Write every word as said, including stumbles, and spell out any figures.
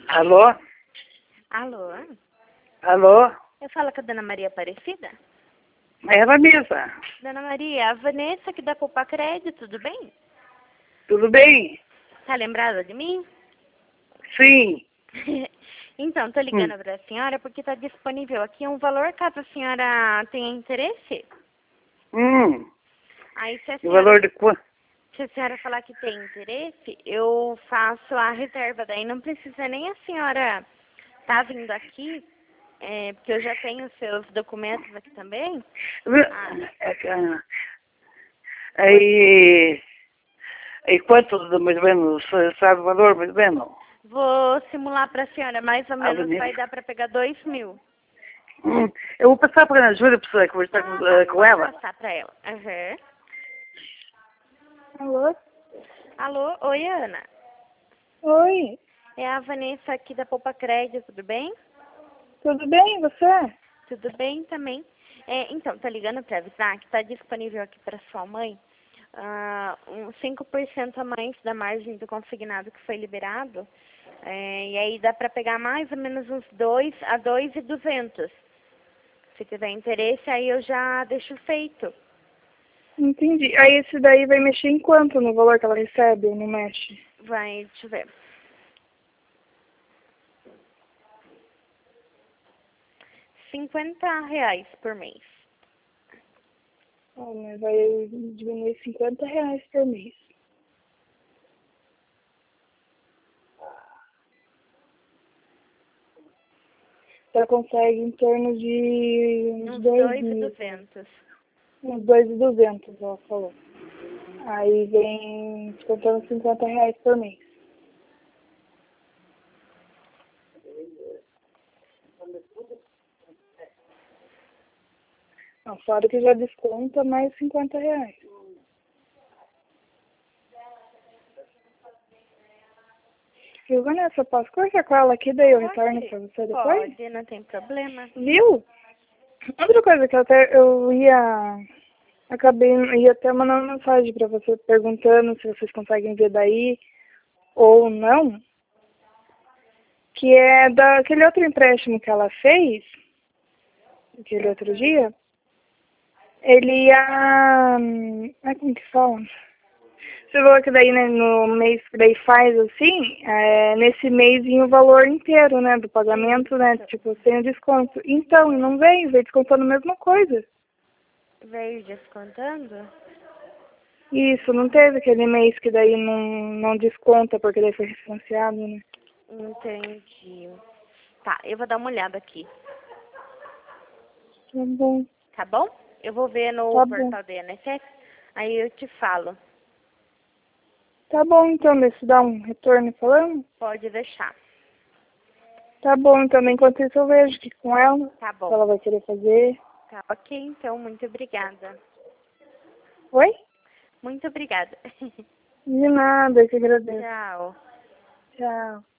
Alô? Alô? Alô? Eu falo com a Dona Maria Aparecida? É ela mesma. Dona Maria, a Vanessa aqui da Poupa Crédito, tudo bem? Tudo bem? Tá lembrada de mim? Sim. Então, tô Hum. ligando para a senhora porque tá disponível aqui um valor caso a senhora tenha interesse. Hum. Aí se a O senhora, valor de quanto? se a senhora falar que tem interesse, eu faço a reserva. Daí não precisa nem a senhora tá vindo aqui, é, porque eu já tenho os seus documentos aqui também. Ah, Aí... E quanto, mais ou menos, sabe o valor, mais ou menos? vou simular para a senhora, mais ou A menos Vanessa. vai dar para pegar dois mil. Hum. Eu vou passar para a Ana Júlia para conversar Ah, com, tá, eh, com pode ela. passar para ela. Aham. Alô? Alô, oi Ana. Oi, É a Vanessa aqui da Poupa Crédito, tudo bem? tudo bem, e você? Tudo bem também. É, então, tá ligando para avisar que está disponível aqui para sua mãe ah, um cinco por cento a mais da margem do consignado que foi liberado. É, e aí dá para pegar mais ou menos uns dois a dois e duzentos. Se tiver interesse, aí eu já deixo feito. Entendi. Aí esse daí vai mexer em quanto no valor que ela recebe ou não mexe? Vai, deixa eu ver. cinquenta reais por mês. Ah, mas vai diminuir cinquenta reais por mês. Ela consegue em torno de uns Uns dois dois e mil. duzentos. Uns dois e duzentos, ela falou. Aí vem descontando cinquenta reais por mês. Não, fora que já desconta mais cinquenta reais. Viu, Vanessa, posso conversar com ela aqui, daí eu retorno pra você depois? Pode, não tem problema. Viu? Outra coisa que eu até eu ia acabei ia até mandando mensagem pra você perguntando se vocês conseguem ver daí ou não, que é daquele outro empréstimo que ela fez, aquele outro dia, ele ia, ai como que fala? Você falou que daí, né, no mês que daí faz assim, é, nesse mês vinha o valor inteiro, né, do pagamento, né, tipo, sem o desconto. Então, não veio, veio descontando a mesma coisa. Veio descontando? Isso, não teve aquele mês que daí não, não desconta, porque daí foi refinanciado, né? Entendi. Tá, eu vou dar uma olhada aqui, Tá bom, tá bom? Eu vou ver no tá bom. portal da I N S S, aí eu te falo. Tá bom, então, deixa eu dar um retorno falando. Pode deixar. Tá bom, então, enquanto isso eu vejo aqui com ela, Tá se ela bom. vai querer fazer. Tá ok, então, muito obrigada. Oi? Muito obrigada. De nada, eu que agradeço. Tchau. Tchau.